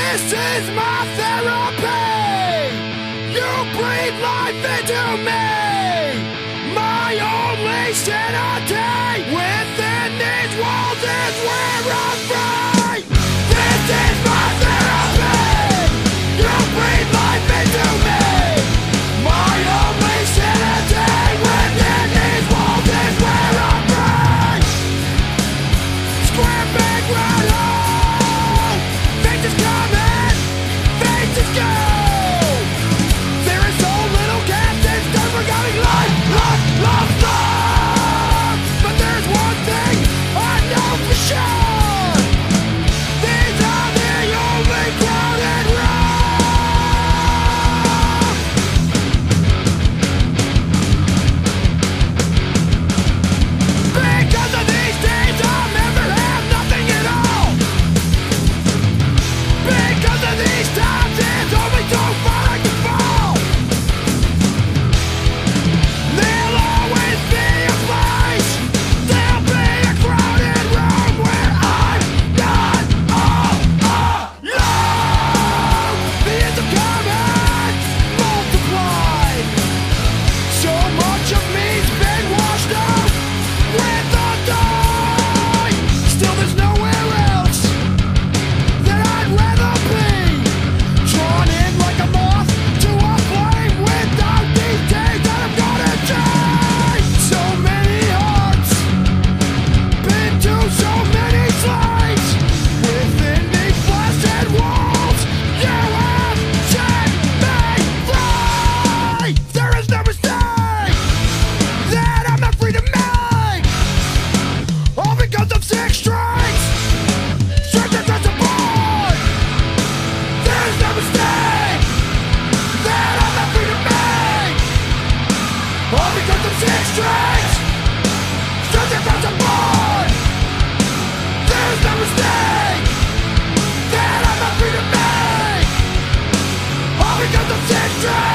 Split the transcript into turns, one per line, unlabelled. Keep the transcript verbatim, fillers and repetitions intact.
This is my therapy. You breathe life into me. My only sanity within these walls is where I'm free. This is my therapy. You breathe life into me. My only sanity within these walls is where I'm free. Square big round hole. Faces coming, faces go. There is so little gas that's done for going life, life, love, love. But there's one thing I know for sure. These are the only crowded roads. Because of these days I'll never have nothing at all. Because of these times it's only so far I can fall. There'll always be a place. There'll be a crowded room where I'm not alone. The ends of coming multiplied. So much of me's been washed out with the tide. Still there's nowhere else that I'd rather be. Drawn in like a moth to a flame without these days that I'm gonna change. So many hearts, been to so many slaves. Within these blasted walls, you have set me free. There is no mistake that I'm not free to make. All because of six strikes, strikes across the board. There's no mistake that I'm not free to make. All because of six strikes, strikes across the board. There's no mistake that I'm not free to make. All because of six strikes.